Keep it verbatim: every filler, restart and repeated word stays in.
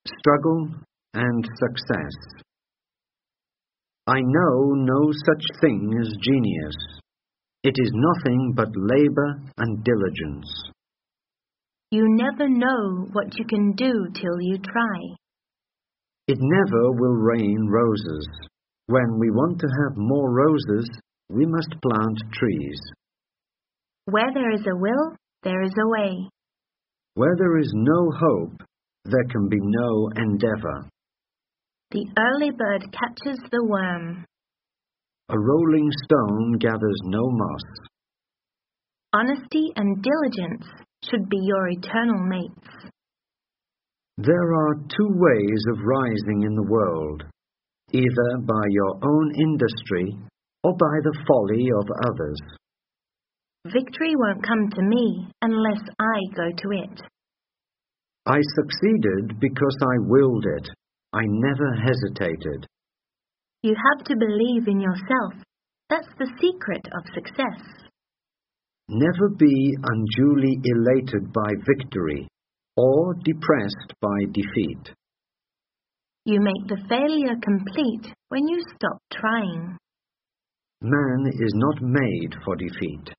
struggle, and success. I know no such thing as genius. It is nothing but labor and diligence. You never know what you can do till you try. It never will rain roses. When we want to have more roses, we must plant trees. Where there is a will, there is a way. Where there is no hope, there can be no endeavor. The early bird catches the worm. A rolling stone gathers no moss. Honesty and diligence should be your eternal mates. There are two ways of rising in the world, either by your own industry or by the folly of others. Victory won't come to me unless I go to it. I succeeded because I willed it. I never hesitated. You have to believe in yourself. That's the secret of success. Never be unduly elated by victory or depressed by defeat. You make the failure complete when you stop trying. Man is not made for defeat.